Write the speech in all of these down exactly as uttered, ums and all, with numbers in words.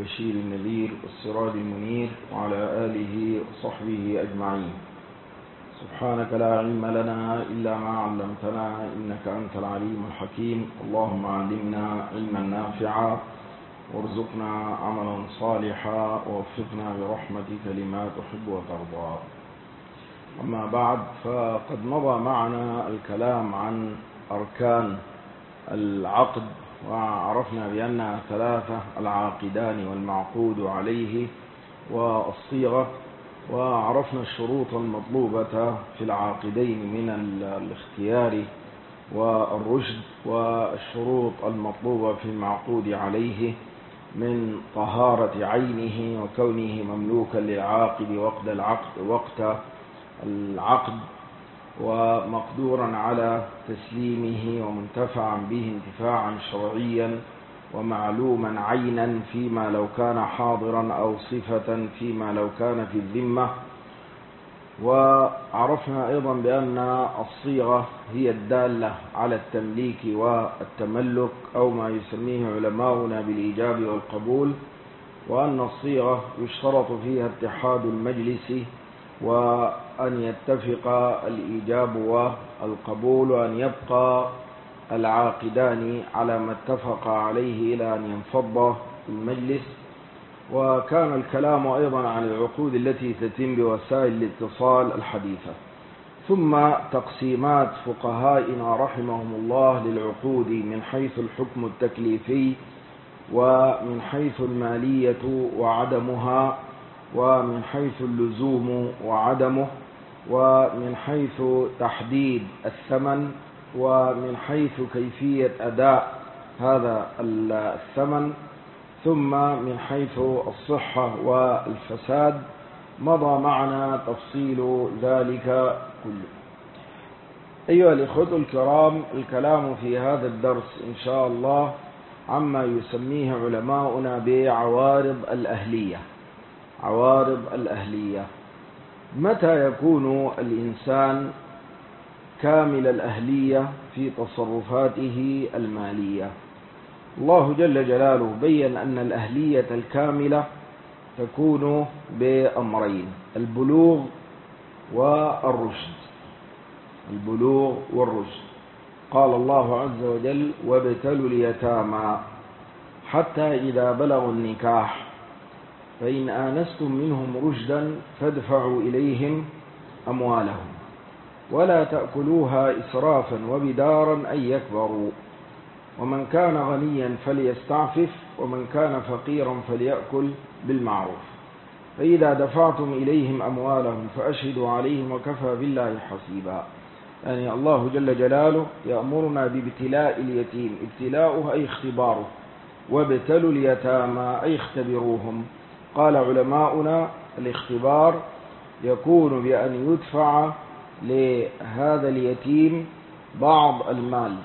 البشير النذير والسراج المنير وعلى آله وصحبه أجمعين. سبحانك لا علم لنا إلا ما علمتنا إنك أنت العليم الحكيم. اللهم علمنا علما نافعا وارزقنا عملا صالحا ووفقنا برحمتك لما تحب وترضى. أما بعد، فقد مضى معنا الكلام عن أركان العقد، وعرفنا بأنها ثلاثة: العاقدان والمعقود عليه والصيغة، وعرفنا الشروط المطلوبة في العاقدين من الاختيار والرشد، والشروط المطلوبة في المعقود عليه من طهارة عينه وكونه مملوكا للعاقد وقت العقد وقت العقد ومقدورا على تسليمه ومنتفعا به انتفاعا شرعيا ومعلوما عينا فيما لو كان حاضرا أو صفة فيما لو كان في الذمة. وعرفنا أيضا بأن الصيغة هي الدالة على التمليك والتملك، أو ما يسميه علماؤنا بالإيجاب والقبول، وأن الصيغة يشترط فيها اتحاد المجلس وأن يتفق الإيجاب والقبول، وأن يبقى العاقدان على ما اتفق عليه إلى أن ينفض المجلس. وكان الكلام أيضا عن العقود التي تتم بوسائل الاتصال الحديثة. ثم تقسيمات فقهائنا رحمهم الله للعقود من حيث الحكم التكليفي، ومن حيث المالية وعدمها، ومن حيث اللزوم وعدمه، ومن حيث تحديد الثمن، ومن حيث كيفية أداء هذا الثمن، ثم من حيث الصحة والفساد. مضى معنا تفصيل ذلك كله. أيها الإخوة الكرام، الكلام في هذا الدرس إن شاء الله عما يسميه علماؤنا بعوارض الأهلية. عوارض الأهلية: متى يكون الإنسان كامل الأهلية في تصرفاته المالية؟ الله جل جلاله بين أن الأهلية الكاملة تكون بأمرين: البلوغ والرشد. البلوغ والرشد. قال الله عز وجل: وابتلوا اليتامى حتى إذا بلغوا النكاح فإن آنستم منهم رشدا فادفعوا إليهم أموالهم ولا تأكلوها إسرافا وبدارا أن يكبروا ومن كان غنيا فليستعفف ومن كان فقيرا فليأكل بالمعروف فإذا دفعتم إليهم أموالهم فأشهدوا عليهم وكفى بالله حسيبا. يعني الله جل جلاله يأمرنا بابتلاء اليتيم، ابتلاؤه أي اختباره، وابتلوا اليتامى أي اختبروهم. قال علماؤنا: الاختبار يكون بأن يدفع لهذا اليتيم بعض المال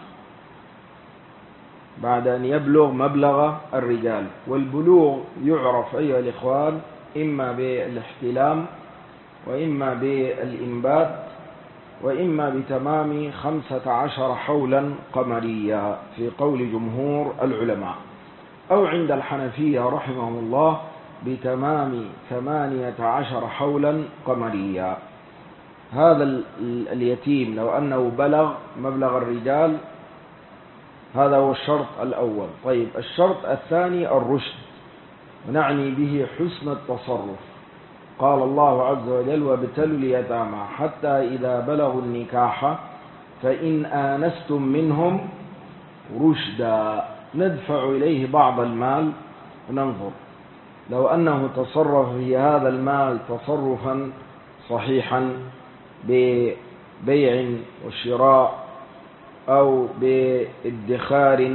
بعد أن يبلغ مبلغ الرجال. والبلوغ يعرف أيها الإخوان إما بالاحتلام، وإما بالإنبات، وإما بتمام خمسة عشر حولا قمريا في قول جمهور العلماء، أو عند الحنفية رحمهم الله بتمام ثمانية عشر حولا قمريا. هذا اليتيم لو أنه بلغ مبلغ الرجال، هذا هو الشرط الأول. طيب، الشرط الثاني الرشد، ونعني به حسن التصرف. قال الله عز وجل: وابتلوا اليتامى حتى إذا بلغوا النكاح فإن آنستم منهم رشدا ندفع إليه بعض المال وننظر لو أنه تصرف في هذا المال تصرفا صحيحا ببيع وشراء أو بادخار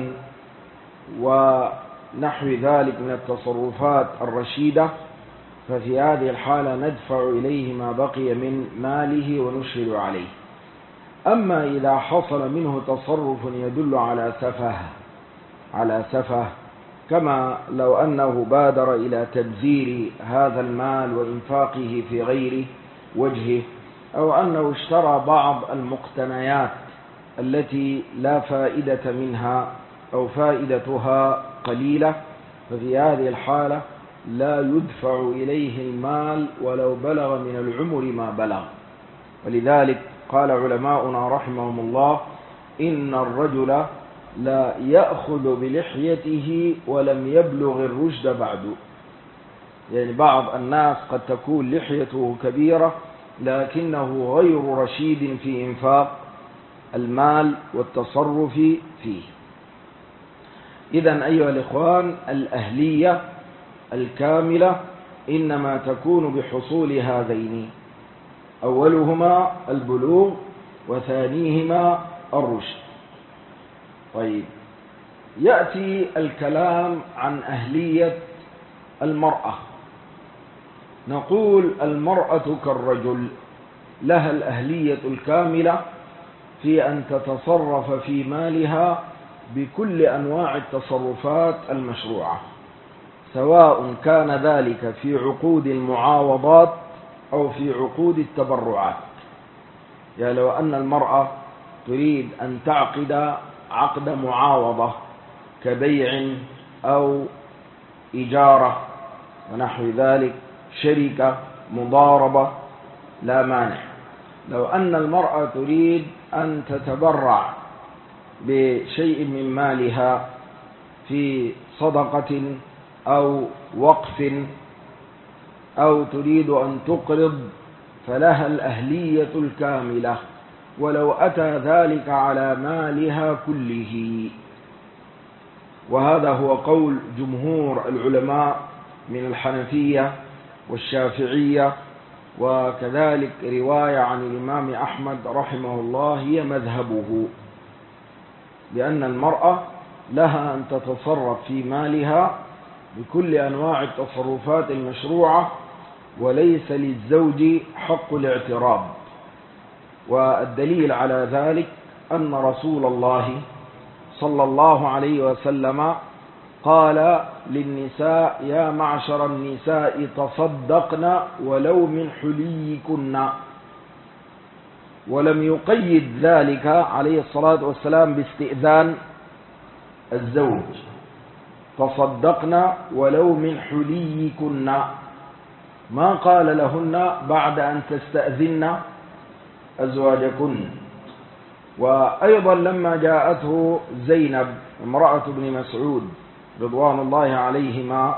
ونحو ذلك من التصرفات الرشيدة، ففي هذه الحالة ندفع إليه ما بقي من ماله ونشهد عليه. أما إذا حصل منه تصرف يدل على سفه على سفه كما لو أنه بادر إلى تبذير هذا المال وإنفاقه في غير وجهه، أو أنه اشترى بعض المقتنيات التي لا فائدة منها أو فائدتها قليلة، ففي هذه الحالة لا يدفع إليه المال ولو بلغ من العمر ما بلغ. ولذلك قال علماؤنا رحمهم الله: إن الرجل لا يأخذ بلحيته ولم يبلغ الرشد بعد. يعني بعض الناس قد تكون لحيته كبيرة لكنه غير رشيد في إنفاق المال والتصرف فيه. إذن أيها الإخوان، الأهلية الكاملة إنما تكون بحصول هذين: أولهما البلوغ وثانيهما الرشد. طيب، يأتي الكلام عن أهلية المرأة. نقول المرأة كالرجل لها الأهلية الكاملة في أن تتصرف في مالها بكل أنواع التصرفات المشروعة، سواء كان ذلك في عقود المعاوضات أو في عقود التبرعات. يعني لو أن المرأة تريد أن تعقد عقد معاوضة كبيع أو إجارة ونحو ذلك، شركة، مضاربة، لا مانع. لو أن المرأة تريد أن تتبرع بشيء من مالها في صدقة أو وقف أو تريد أن تقرض، فلها الأهلية الكاملة ولو أتى ذلك على مالها كله. وهذا هو قول جمهور العلماء من الحنفية والشافعية، وكذلك رواية عن الإمام أحمد رحمه الله هي مذهبه، لأن المرأة لها أن تتصرف في مالها بكل أنواع التصرفات المشروعة، وليس للزوج حق الاعتراض. والدليل على ذلك أن رسول الله صلى الله عليه وسلم قال للنساء: يا معشر النساء تصدقن ولو من حليكن. ولم يقيد ذلك عليه الصلاة والسلام باستئذان الزوج، تصدقن ولو من حليكن، ما قال لهن بعد أن تستأذن أزواجكن. وأيضا لما جاءته زينب امرأة ابن مسعود رضوان الله عليهما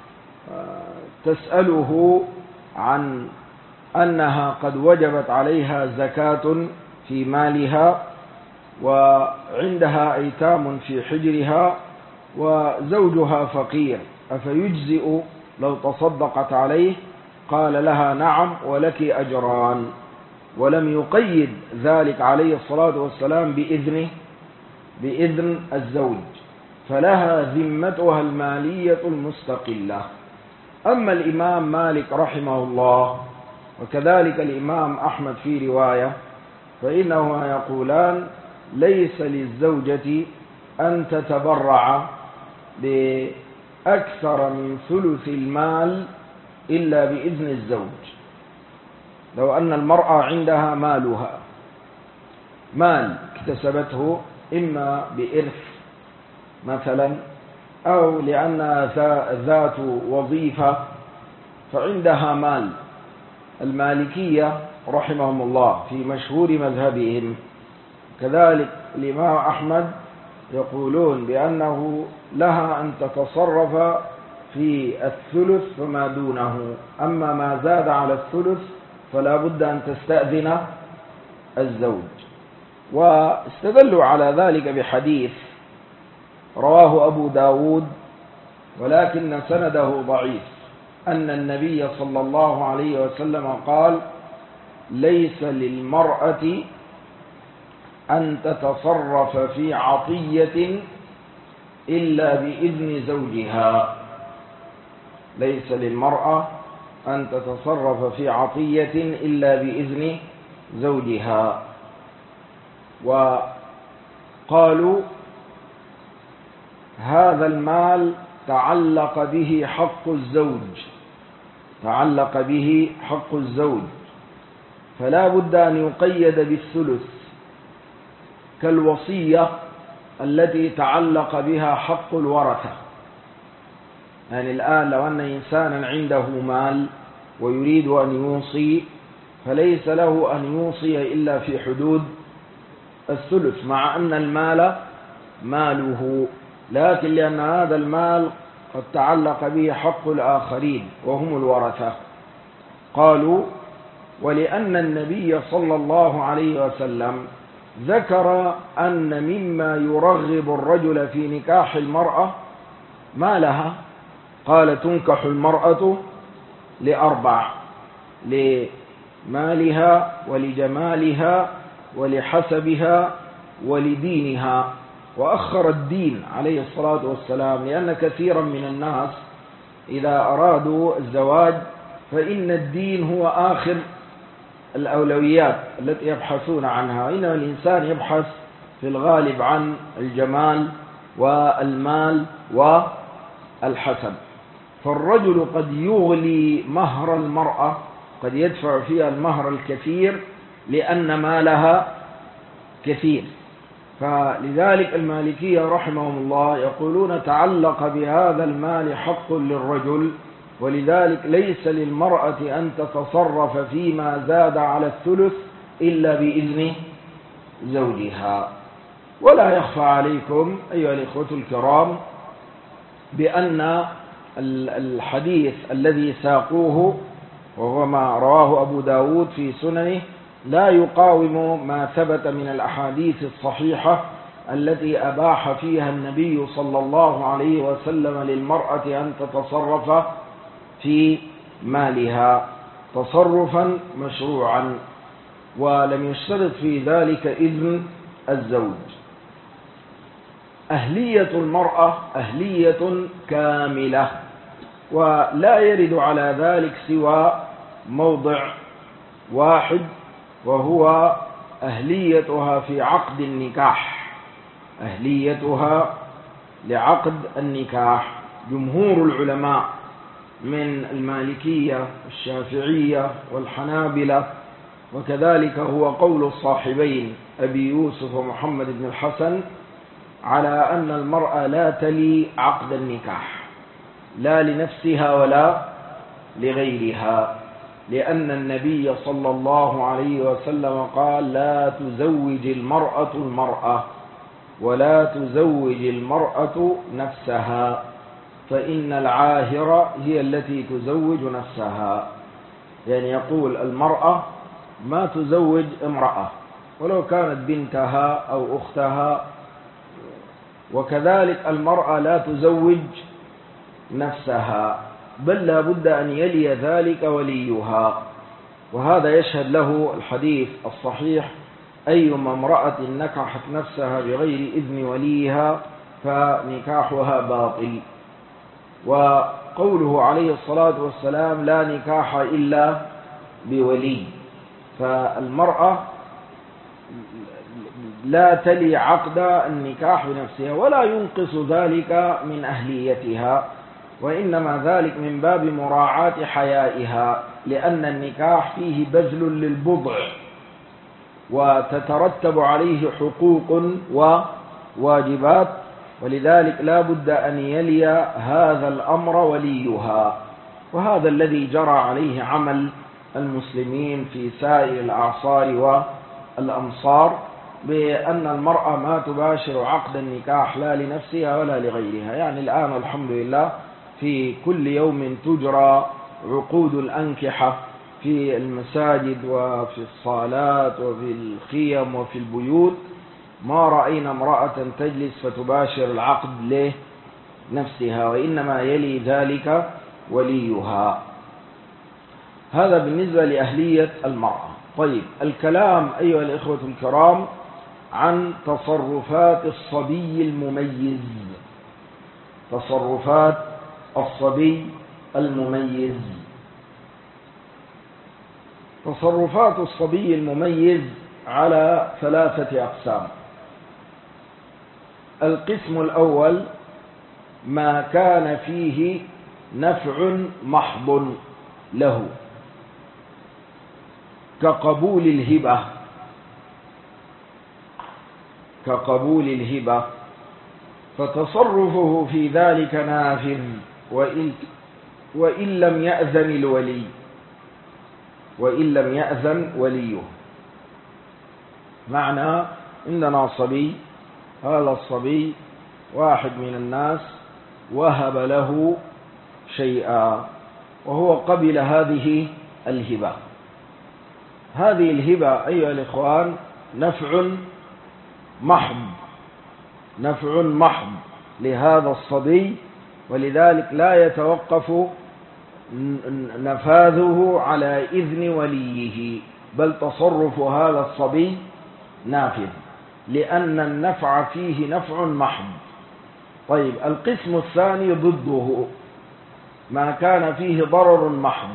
تسأله عن أنها قد وجبت عليها زكاة في مالها وعندها أيتام في حجرها وزوجها فقير، أفيجزئ لو تصدقت عليه؟ قال لها: نعم، ولك أجران. ولم يقيد ذلك عليه الصلاة والسلام بإذنه بإذن الزوج، فلها ذمتها المالية المستقلة. أما الإمام مالك رحمه الله وكذلك الإمام أحمد في رواية، فإنهما يقولان: ليس للزوجة أن تتبرع بأكثر من ثلث المال إلا بإذن الزوج. لو أن المرأة عندها مالها مال اكتسبته إما بإرث مثلا أو لأنها ذات وظيفة فعندها مال، المالكية رحمهم الله في مشهور مذهبهم كذلك الإمام أحمد يقولون بأنه لها أن تتصرف في الثلث فما دونه، أما ما زاد على الثلث فلا بد أن تستأذن الزوج. واستدلوا على ذلك بحديث رواه أبو داود ولكن سنده ضعيف، أن النبي صلى الله عليه وسلم قال: ليس للمرأة أن تتصرف في عطية إلا بإذن زوجها. ليس للمرأة أن تتصرف في عطية إلا بإذن زوجها. وقالوا: هذا المال تعلق به حق الزوج تعلق به حق الزوج فلا بد أن يقيد بالثلث، كالوصية التي تعلق بها حق الورثة. يعني الآن لو أن إنسانا عنده مال ويريد أن يوصي فليس له أن يوصي إلا في حدود الثلث، مع أن المال ماله، لكن لأن هذا المال قد تعلق به حق الآخرين وهم الورثة. قالوا: ولأن النبي صلى الله عليه وسلم ذكر أن مما يرغب الرجل في نكاح المرأة مالها، قال: تنكح المرأة لأربع: لمالها ولجمالها ولحسبها ولدينها. وأخر الدين عليه الصلاة والسلام، لأن كثيرا من الناس إذا أرادوا الزواج فإن الدين هو آخر الأولويات التي يبحثون عنها، إنما الإنسان يبحث في الغالب عن الجمال والمال والحسب. فالرجل قد يغلي مهر المرأة، قد يدفع فيها المهر الكثير لأن مالها كثير. فلذلك المالكية رحمهم الله يقولون: تعلق بهذا المال حق للرجل، ولذلك ليس للمرأة أن تتصرف فيما زاد على الثلث إلا بإذن زوجها. ولا يخفى عليكم أيها الإخوة الكرام بأن الحديث الذي ساقوه وهو ما رواه أبو داود في سننه لا يقاوم ما ثبت من الأحاديث الصحيحة التي أباح فيها النبي صلى الله عليه وسلم للمرأة أن تتصرف في مالها تصرفا مشروعا، ولم يشترط في ذلك إذن الزوج. أهلية المرأة أهلية كاملة، ولا يرد على ذلك سوى موضع واحد، وهو أهليتها في عقد النكاح، أهليتها لعقد النكاح. جمهور العلماء من المالكية والشافعية والحنابلة، وكذلك هو قول الصاحبين أبي يوسف ومحمد بن الحسن، على أن المرأة لا تلي عقد النكاح لا لنفسها ولا لغيرها، لأن النبي صلى الله عليه وسلم قال: لا تزوج المرأة المرأة ولا تزوج المرأة نفسها، فإن العاهرة هي التي تزوج نفسها. يعني يقول المرأة ما تزوج امرأة ولو كانت بنتها أو أختها، وكذلك المرأة لا تزوج نفسها، بل لا بد أن يلي ذلك وليها. وهذا يشهد له الحديث الصحيح: أيما امرأة نكحت نفسها بغير إذن وليها فنكاحها باطل. وقوله عليه الصلاة والسلام: لا نكاح إلا بولي، فالمرأة لا تلي عقد النكاح بنفسها، ولا ينقص ذلك من أهليتها، وإنما ذلك من باب مراعاة حيائها، لأن النكاح فيه بذل للبضع وتترتب عليه حقوق وواجبات، ولذلك لا بد أن يلي هذا الأمر وليها. وهذا الذي جرى عليه عمل المسلمين في سائر الأعصار والأمصار، بأن المرأة ما تباشر عقد النكاح لا لنفسها ولا لغيرها. يعني الآن الحمد لله في كل يوم تجرى عقود الأنكحة في المساجد وفي الصالات وفي الخيم وفي البيوت، ما رأينا امرأة تجلس فتباشر العقد لنفسها، وإنما يلي ذلك وليها. هذا بالنسبة لأهلية المرأة. طيب، الكلام أيها الإخوة الكرام عن تصرفات الصبي المميز، تصرفات الصبي المميز. تصرفات الصبي المميز على ثلاثة أقسام. القسم الأول: ما كان فيه نفع محض له، كقبول الهبة، كقبول الهبة، فتصرفه في ذلك نافذ وإن, وإن لم يأذن الولي وإن لم يأذن وليه. معنى عندنا صبي، هذا الصبي واحد من الناس وهب له شيئا وهو قبل هذه الهبة. هذه الهبة أيها الإخوان نفع محض، نفع محض لهذا الصبي، ولذلك لا يتوقف نفاذه على إذن وليه، بل تصرف هذا الصبي نافذ، لأن النفع فيه نفع محض. طيب، القسم الثاني ضده ما كان فيه ضرر محض،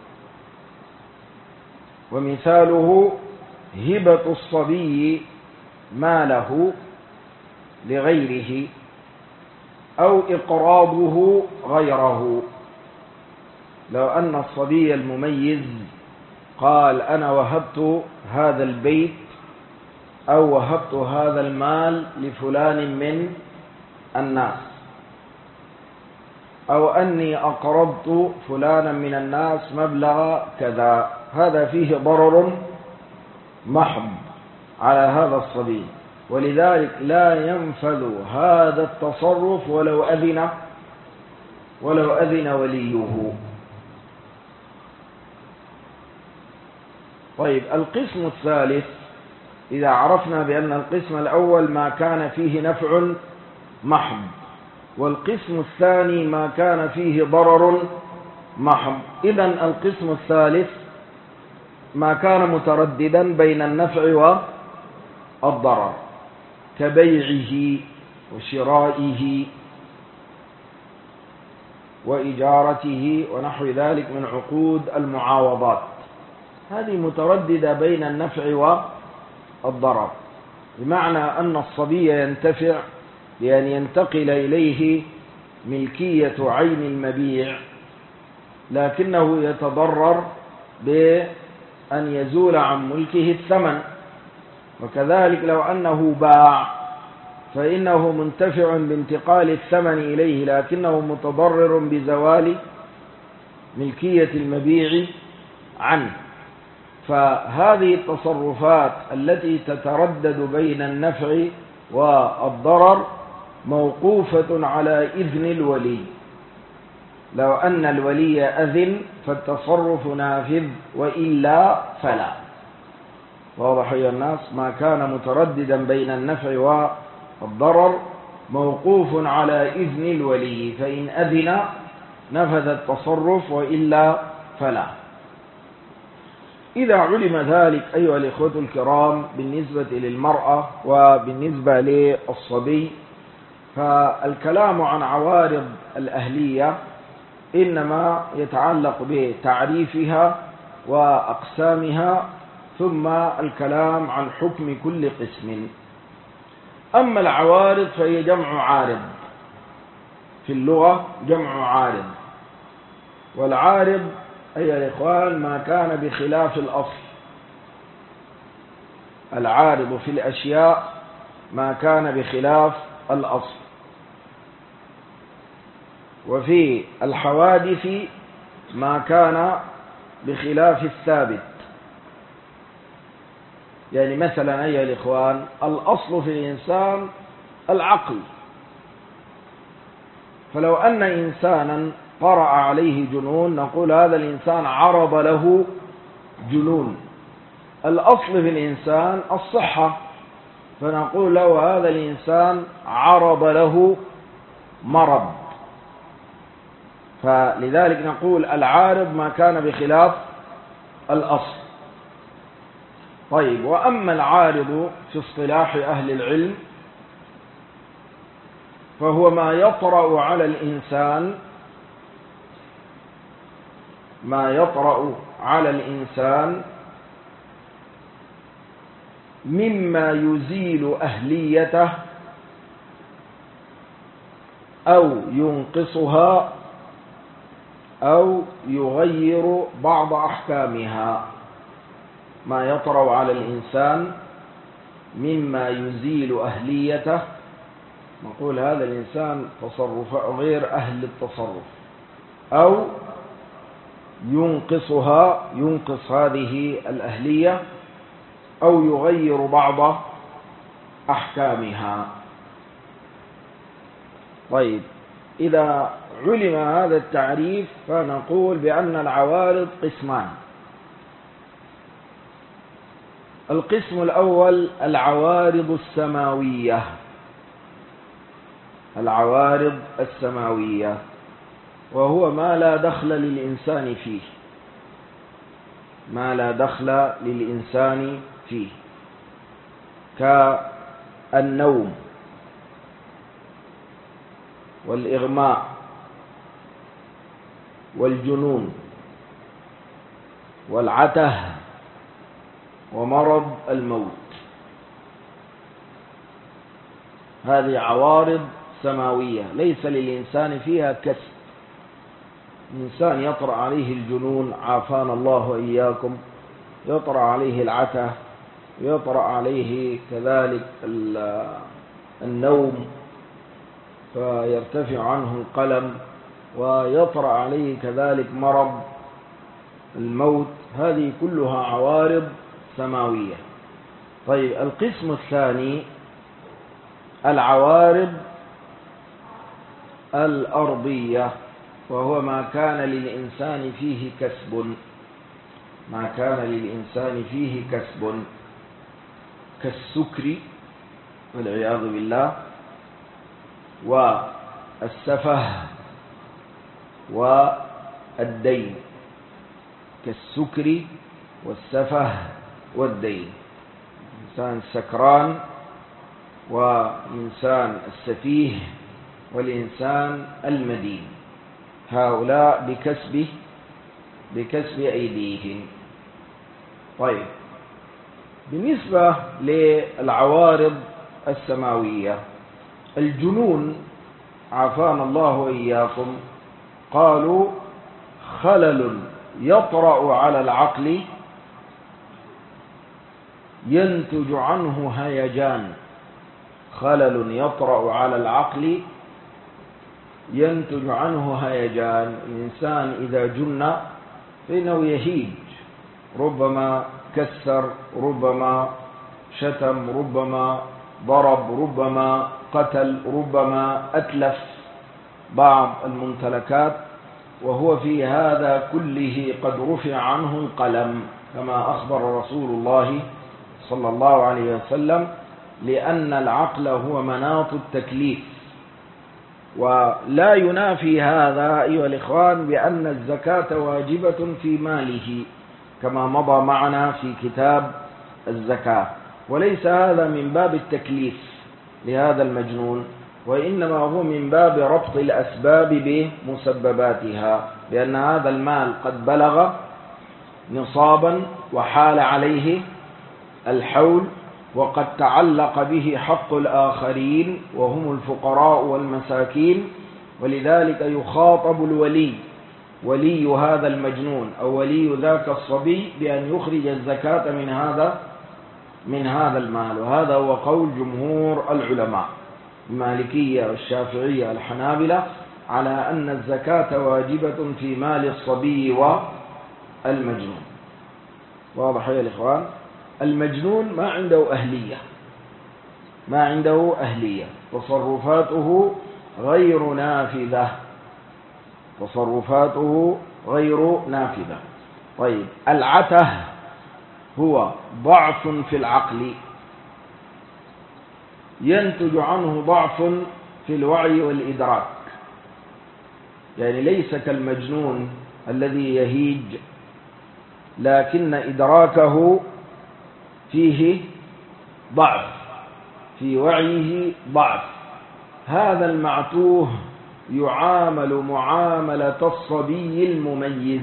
ومثاله هبة الصبي ماله لغيره أو إقراضه غيره. لو أن الصبي المميز قال أنا وهبت هذا البيت أو وهبت هذا المال لفلان من الناس، أو أني أقرضت فلانا من الناس مبلغ كذا، هذا فيه ضرر محض على هذا الصبي، ولذلك لا ينفذ هذا التصرف ولو أذن ولو أذن وليه. طيب، القسم الثالث، إذا عرفنا بأن القسم الأول ما كان فيه نفع محض، والقسم الثاني ما كان فيه ضرر محض، إذن القسم الثالث ما كان مترددا بين النفع والضرر، كبيعه وشرائه وإجارته ونحو ذلك من عقود المعاوضات، هذه مترددة بين النفع والضرر، بمعنى أن الصبي ينتفع بأن ينتقل إليه ملكية عين المبيع، لكنه يتضرر بأن يزول عن ملكه الثمن. وكذلك لو أنه باع فإنه منتفع بانتقال الثمن إليه، لكنه متضرر بزوال ملكية المبيع عنه. فهذه التصرفات التي تتردد بين النفع والضرر موقوفة على إذن الولي. لو أن الولي أذن فالتصرف نافذ، وإلا فلا. واضح يا الناس؟ ما كان مترددا بين النفع والضرر موقوف على إذن الولي، فإن أذن نفذ التصرف، وإلا فلا. إذا علم ذلك أيها الإخوة الكرام بالنسبة للمرأة وبالنسبة للصبي، فالكلام عن عوارض الأهلية إنما يتعلق بتعريفها وأقسامها، ثم الكلام عن حكم كل قسم. أما العوارض فهي جمع عارض، في اللغة جمع عارض، والعارض أيها الإخوان ما كان بخلاف الأصل. العارض في الأشياء ما كان بخلاف الأصل، وفي الحوادث ما كان بخلاف الثابت. يعني مثلا أيها الإخوان، الأصل في الإنسان العقل، فلو أن إنسانا طرأ عليه جنون نقول هذا الإنسان عرض له جنون. الأصل في الإنسان الصحة، فنقول له هذا الإنسان عرض له مرض. فلذلك نقول العارض ما كان بخلاف الأصل. طيب، وأما العارض في اصطلاح أهل العلم فهو ما يطرأ على الإنسان ما يطرأ على الإنسان مما يزيل أهليته أو ينقصها أو يغير بعض أحكامها. ما يطرأ على الإنسان مما يزيل أهليته، نقول هذا الإنسان تصرف غير أهل التصرف، أو ينقصها ينقص هذه الأهلية أو يغير بعض أحكامها. طيب، إذا علم هذا التعريف فنقول بأن العوارض قسمان. القسم الأول العوارض السماوية. العوارض السماوية وهو ما لا دخل للإنسان فيه، ما لا دخل للإنسان فيه، كالنوم والإغماء والجنون والعته ومرض الموت. هذه عوارض سماوية ليس للإنسان فيها كسب. الإنسان يطرأ عليه الجنون، عافانا الله وإياكم، يطرأ عليه العته، يطرأ عليه كذلك النوم فيرتفع عنه القلم، ويطرأ عليه كذلك مرض الموت. هذه كلها عوارض سماوية. طيب، القسم الثاني العوارض الأرضية، وهو ما كان للإنسان فيه كسب، ما كان للإنسان فيه كسب، كالسكر والعياذ بالله، والسفه والدين. كالسكر والسفه والدين، إنسان سكران وإنسان السفيه والإنسان المدين، هؤلاء بكسب بكسب أيديهم. طيب، بالنسبة للعوارض السماوية، الجنون عافانا الله وإياكم، قالوا خلل يطرأ على العقل ينتج عنه هيجان. خلل يطرأ على العقل ينتج عنه هيجان. الإنسان إذا جن فإنه يهيج، ربما كسر، ربما شتم، ربما ضرب، ربما قتل، ربما أتلف بعض الممتلكات، وهو في هذا كله قد رفع عنه القلم كما أخبر رسول الله صلى الله عليه وسلم، لأن العقل هو مناط التكليف. ولا ينافي هذا أيها الإخوان بأن الزكاة واجبة في ماله كما مضى معنا في كتاب الزكاة، وليس هذا من باب التكليف لهذا المجنون، وإنما هو من باب ربط الأسباب بمسبباتها، لأن هذا المال قد بلغ نصابا وحال عليه الحول، وقد تعلق به حق الآخرين وهم الفقراء والمساكين، ولذلك يخاطب الولي، ولي هذا المجنون أو ولي ذاك الصبي، بأن يخرج الزكاة من هذا من هذا المال. وهذا هو قول جمهور العلماء، المالكية والشافعية والحنابلة، على أن الزكاة واجبة في مال الصبي والمجنون. واضح يا الإخوان؟ المجنون ما عنده أهلية، ما عنده أهلية، تصرفاته غير نافذة، تصرفاته غير نافذة. طيب، العته هو ضعف في العقل ينتج عنه ضعف في الوعي والإدراك، يعني ليس كالمجنون الذي يهيج، لكن إدراكه فيه ضعف، في وعيه ضعف. هذا المعتوه يعامل معاملة الصبي المميز،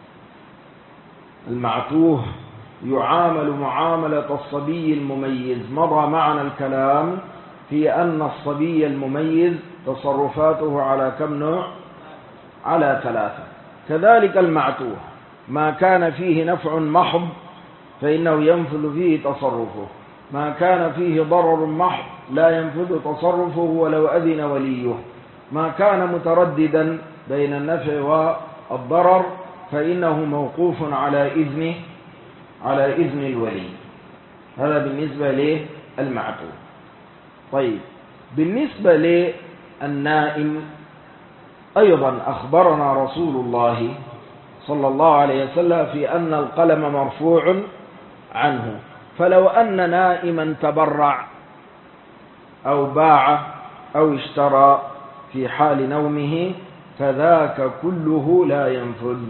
المعتوه يعامل معاملة الصبي المميز. مضى معنا الكلام في أن الصبي المميز تصرفاته على كم نوع؟ على ثلاثة. كذلك المعتوه ما كان فيه نفع محض فإنه ينفذ فيه تصرفه، ما كان فيه ضرر محض لا ينفذ تصرفه ولو أذن وليه، ما كان مترددا بين النفع والضرر فإنه موقوف على إذن على إذن الولي. هذا بالنسبة للمعتوه. طيب، بالنسبة للنائم أيضا أخبرنا رسول الله صلى الله عليه وسلم في أن القلم مرفوع عنه. فلو أن نائما تبرع أو باع أو اشترى في حال نومه فذاك كله لا ينفذ.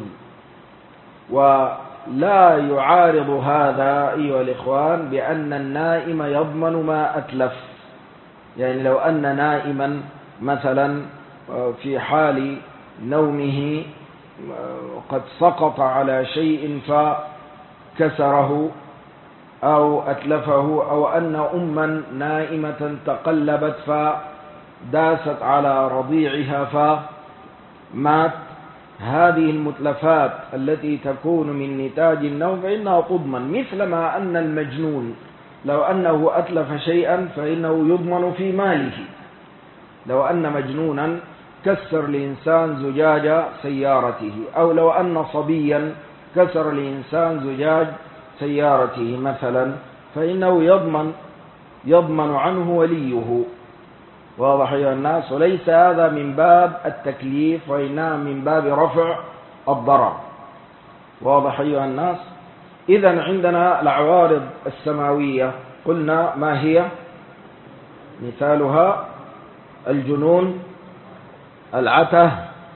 ولا يعارض هذا أيها الإخوان بأن النائم يضمن ما أتلف. يعني لو أن نائما مثلا في حال نومه قد سقط على شيء فكسره أو أتلفه، أو أن أما نائمة تقلبت فداست على رضيعها فمات، هذه المتلفات التي تكون من نتاج النوم فإنها تضمن، مثلما أن المجنون لو أنه أتلف شيئا فإنه يضمن في ماله. لو أن مجنونا كسر لإنسان زجاج سيارته، أو لو أن صبيا كسر لإنسان زجاج سيارته مثلا، فإنه يضمن يضمن عنه وليه. واضح أيها الناس؟ وليس هذا من باب التكليف، وإنما من باب رفع الضرر. واضح أيها الناس؟ إذن عندنا العوارض السماوية قلنا ما هي؟ مثالها الجنون، العته،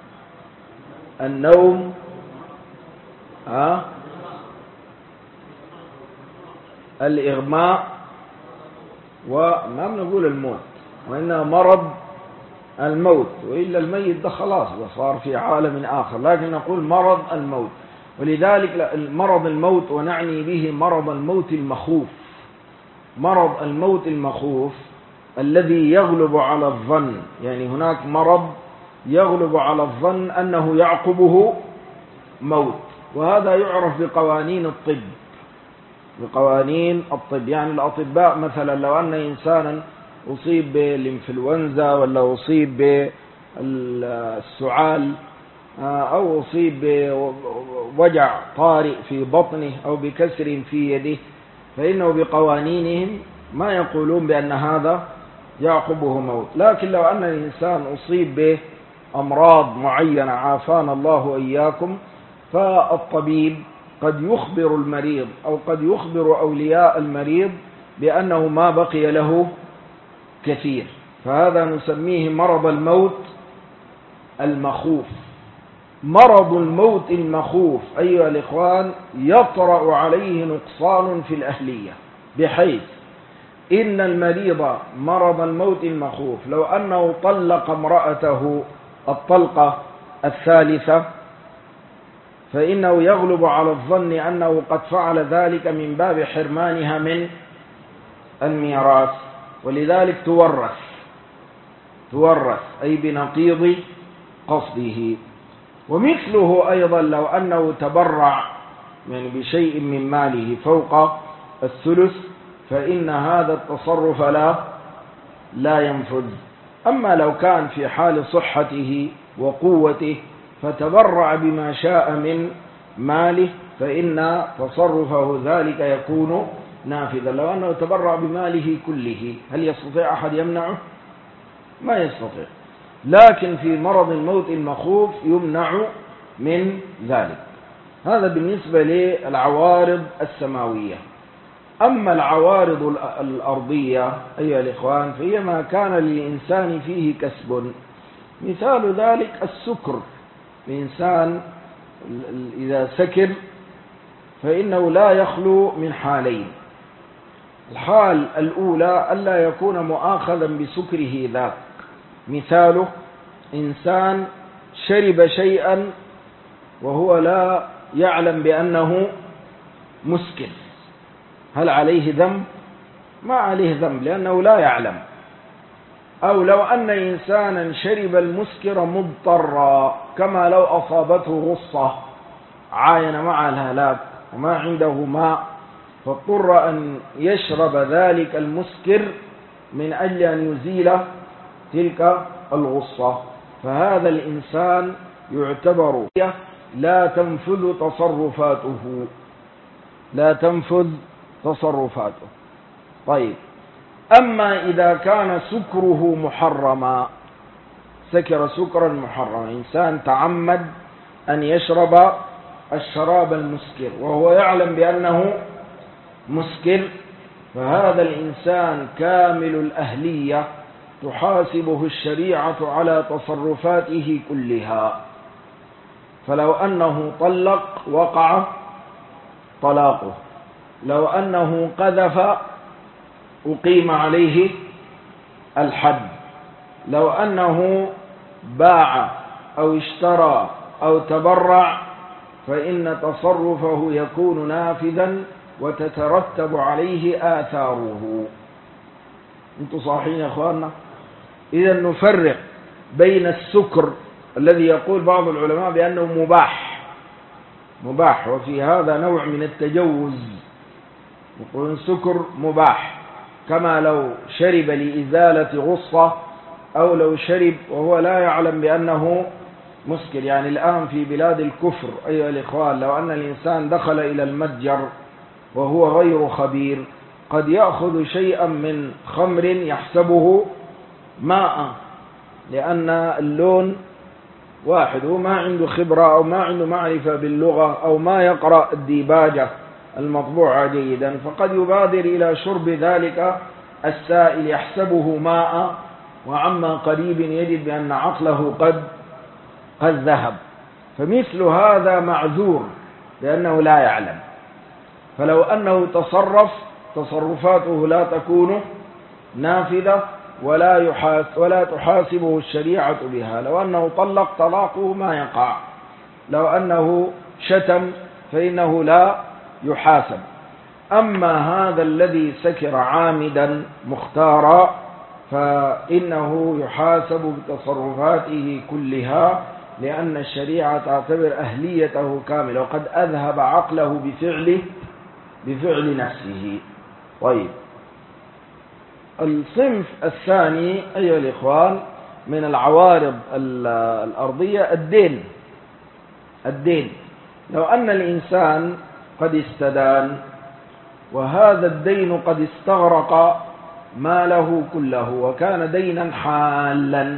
النوم، ها الإغماء، وما بنقول الموت، وإنما مرض الموت، وإلا الميت ده خلاص وصار في عالم آخر، لكن نقول مرض الموت. ولذلك مرض الموت ونعني به مرض الموت المخوف. مرض الموت المخوف الذي يغلب على الظن، يعني هناك مرض يغلب على الظن أنه يعقبه موت، وهذا يعرف بقوانين الطب. بقوانين الطب يعني الأطباء مثلا لو أن إنسانا أصيب بالإنفلونزا ولا أصيب بالسعال أو أصيب بوجع طارئ في بطنه أو بكسر في يده، فإنه بقوانينهم ما يقولون بأن هذا يعقبه موت. لكن لو أن الإنسان أصيب بأمراض معينة عافانا الله وإياكم، فالطبيب قد يخبر المريض أو قد يخبر أولياء المريض بأنه ما بقي له كثير، فهذا نسميه مرض الموت المخوف. مرض الموت المخوف أيها الإخوان يطرأ عليه نقصان في الأهلية، بحيث إن المريض مرض الموت المخوف لو أنه طلق امرأته الطلقة الثالثة فإنه يغلب على الظن أنه قد فعل ذلك من باب حرمانها من الميراث، ولذلك تورث تورث أي بنقيض قصده. ومثله أيضا لو أنه تبرع يعني بشيء من ماله فوق الثلث فإن هذا التصرف لا لا ينفذ. أما لو كان في حال صحته وقوته فتبرع بما شاء من ماله فإن تصرفه ذلك يكون نافذا. لو أنه تبرع بماله كله هل يستطيع أحد يمنعه؟ ما يستطيع. لكن في مرض الموت المخوف يمنع من ذلك. هذا بالنسبة للعوارض السماوية. أما العوارض الأرضية أيها الإخوان فهي ما كان للإنسان فيه كسب. مثال ذلك السكر. الإنسان إذا سكر فإنه لا يخلو من حالين. الحال الأولى ألا يكون مؤاخذا بسكره ذاك. مثاله إنسان شرب شيئا وهو لا يعلم بأنه مسكر، هل عليه ذنب؟ ما عليه ذنب لأنه لا يعلم. أو لو أن إنسانا شرب المسكر مضطرا كما لو أصابته غصة عاين مع الهلاك وما عنده ماء فاضطر أن يشرب ذلك المسكر من أجل أن يزيل تلك الغصة، فهذا الإنسان يعتبر لا تنفذ تصرفاته لا تنفذ تصرفاته. طيب، أما إذا كان سكره محرما، سكر سكرا محرما، إنسان تعمد أن يشرب الشراب المسكر وهو يعلم بأنه مسكر، فهذا الإنسان كامل الأهلية تحاسبه الشريعة على تصرفاته كلها. فلو أنه طلق وقع طلاقه، لو أنه قذف أقيم عليه الحد، لو أنه باع أو اشترى أو تبرع فإن تصرفه يكون نافذا وتترتب عليه آثاره. انتم صاحين يا أخواننا؟ إذا نفرق بين السكر الذي يقول بعض العلماء بأنه مباح مباح وفي هذا نوع من التجوز، يقولون سكر مباح، كما لو شرب لإزالة غصة أو لو شرب وهو لا يعلم بأنه مسكر. يعني الآن في بلاد الكفر أيها الإخوان، لو أن الإنسان دخل إلى المتجر وهو غير خبير قد يأخذ شيئا من خمر يحسبه ماء، لأن اللون واحد، وما عنده خبرة أو ما عنده معرفة باللغة أو ما يقرأ الديباجة المطبوعة جيدا، فقد يبادر إلى شرب ذلك السائل يحسبه ماء، وعما قريب يجد بأن عقله قد قد ذهب. فمثل هذا معذور لأنه لا يعلم. فلو أنه تصرف تصرفاته لا تكون نافذة ولا يحاس ولا تحاسبه الشريعة بها. لو أنه طلق طلاقه ما يقع، لو أنه شتم فإنه لا يحاسب. أما هذا الذي سكر عامدا مختارا فإنه يحاسب بتصرفاته كلها، لأن الشريعة تعتبر أهليته كاملة وقد أذهب عقله بفعله بفعل نفسه. طيب، الصنف الثاني أيها الإخوان من العوارض الأرضية الدين. الدين لو أن الإنسان قد استدان وهذا الدين قد استغرق ماله كله وكان دينا حالا،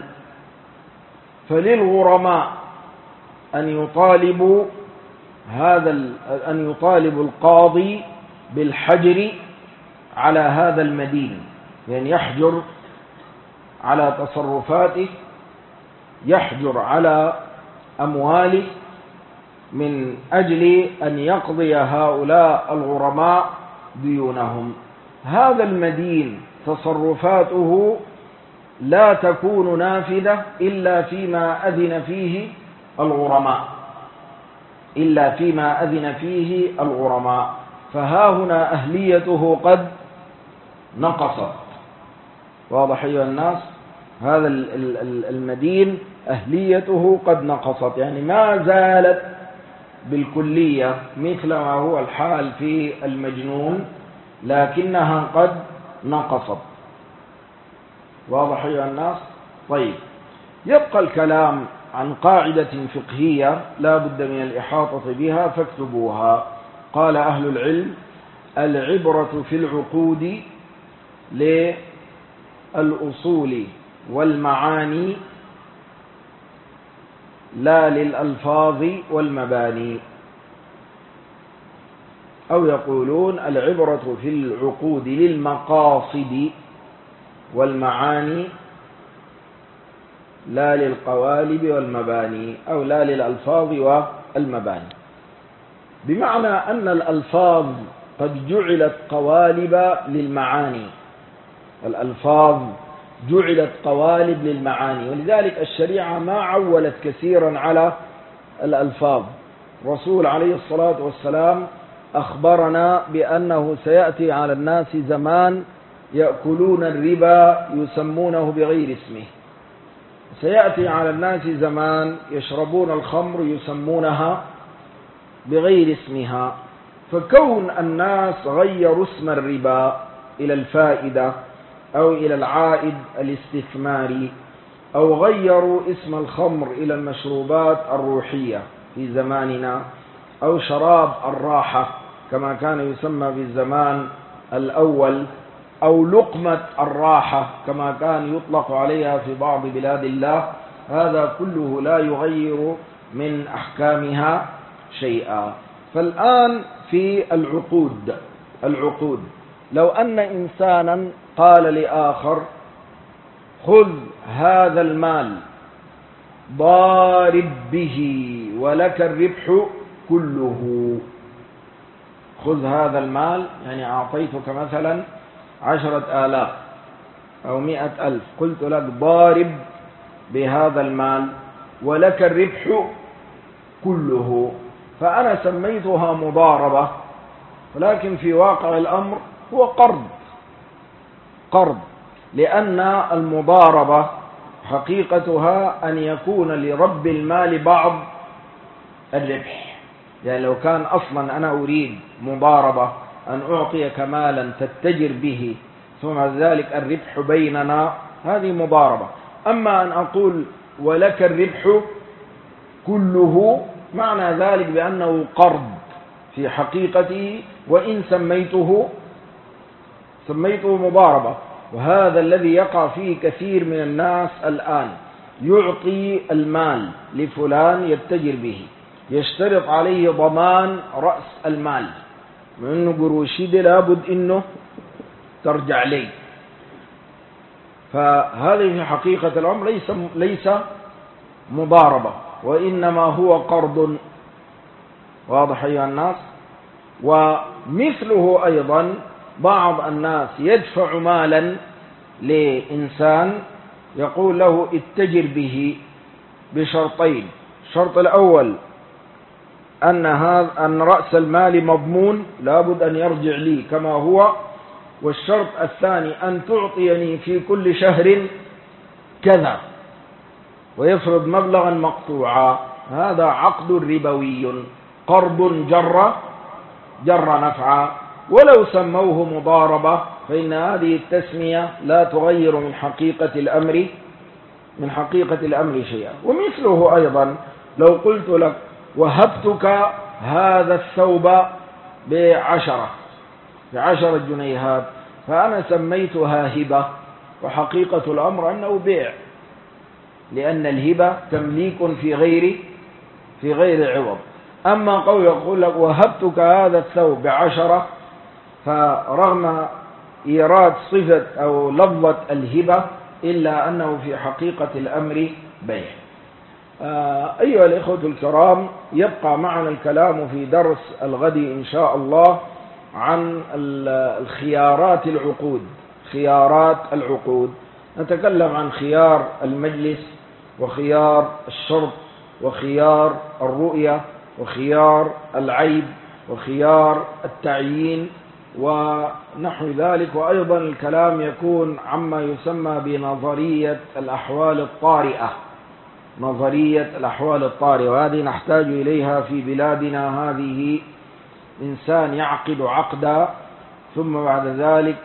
فللغرماء أن يطالبوا هذا أن يطالبوا القاضي بالحجر على هذا المدين، يعني يحجر على تصرفاته، يحجر على أمواله من أجل أن يقضي هؤلاء الغرماء ديونهم. هذا المدين تصرفاته لا تكون نافذة إلا فيما أذن فيه الغرماء إلا فيما أذن فيه الغرماء فها هنا أهليته قد نقصت. واضح أيها الناس؟ هذا المدين أهليته قد نقصت، يعني ما زالت بالكلية مثل ما هو الحال في المجنون، لكنها قد نقصت. واضح أيها الناس؟ طيب، يبقى الكلام عن قاعدة فقهية لا بد من الإحاطة بها فاكتبوها. قال أهل العلم: العبرة في العقود للأصول والمعاني لا للألفاظ والمباني، أو يقولون العبرة في العقود للمقاصد والمعاني لا للقوالب والمباني، أو لا للألفاظ والمباني، بمعنى أن الألفاظ قد جعلت قوالب للمعاني، الألفاظ جعلت قوالب للمعاني، ولذلك الشريعة ما عولت كثيرا على الألفاظ. الرسول عليه الصلاة والسلام أخبرنا بأنه سيأتي على الناس زمان يأكلون الربا يسمونه بغير اسمه، سيأتي على الناس زمان يشربون الخمر يسمونها بغير اسمها. فكون الناس غيروا اسم الربا إلى الفائدة أو إلى العائد الاستثماري أو غيروا اسم الخمر إلى المشروبات الروحية في زماننا، أو شراب الراحة كما كان يسمى في الزمان الأول، أو لقمة الراحة كما كان يطلق عليها في بعض بلاد الله، هذا كله لا يغير من أحكامها شيئا. فالآن في العقود العقود لو أن إنسانا قال لآخر خذ هذا المال ضارب به ولك الربح كله. خذ هذا المال يعني أعطيتك مثلا عشرة آلاف أو مئة ألف، قلت لك ضارب بهذا المال ولك الربح كله، فأنا سميتها مضاربة، ولكن في واقع الأمر هو قرض قرض لأن المضاربة حقيقتها أن يكون لرب المال بعض الربح. يعني لو كان أصلا أنا أريد مضاربة أن أعطيك مالا تتجر به ثم ذلك الربح بيننا، هذه مضاربة. أما أن أقول ولك الربح كله، معنى ذلك بأنه قرض في حقيقته، وإن سميته سميته مضاربة. وهذا الذي يقع فيه كثير من الناس الآن، يعطي المال لفلان يتجر به، يشترط عليه ضمان رأس المال، من أنه قروشي دي لابد أنه ترجع لي. فهذه في حقيقة الأمر ليس ليس مضاربة، وإنما هو قرض. واضح أيها الناس؟ ومثله أيضا بعض الناس يدفع مالا لإنسان يقول له اتجر به بشرطين: الشرط الأول أن هذا أن رأس المال مضمون لابد أن يرجع لي كما هو، والشرط الثاني أن تعطيني في كل شهر كذا، ويفرض مبلغا مقطوعا. هذا عقد ربوي، قرض جر جر نفعا. ولو سموه مضاربة فإن هذه التسمية لا تغير من حقيقة الأمر من حقيقة الأمر شيئا. ومثله أيضا لو قلت لك وهبتك هذا الثوب بعشرة بعشرة جنيهات، فأنا سميتها هبة، وحقيقة الأمر أنه بيع، لأن الهبة تمليك في غير في غير عوض. أما قول يقول لك وهبتك هذا الثوب بعشرة، فرغم إيراد صفة أو لفظة الهبة إلا أنه في حقيقة الأمر بيع. أيها الإخوة الكرام، يبقى معنا الكلام في درس الغد إن شاء الله عن الخيارات العقود خيارات العقود نتكلم عن خيار المجلس، وخيار الشرط، وخيار الرؤية، وخيار العيب، وخيار التعيين ونحو ذلك. وأيضا الكلام يكون عما يسمى بنظرية الأحوال الطارئة نظرية الأحوال الطارئة وهذه نحتاج إليها في بلادنا هذه. إنسان يعقد عقدا ثم بعد ذلك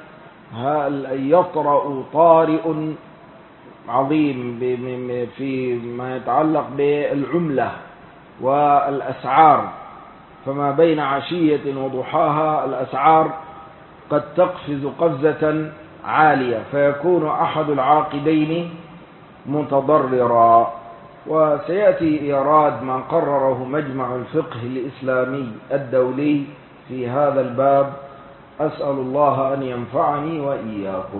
يطرأ طارئ عظيم فيما يتعلق بالعملة والأسعار، فما بين عشية وضحاها الأسعار قد تقفز قفزة عالية، فيكون أحد العاقدين متضررا. وسيأتي إيراد ما قرره مجمع الفقه الإسلامي الدولي في هذا الباب. أسأل الله أن ينفعني وإياكم.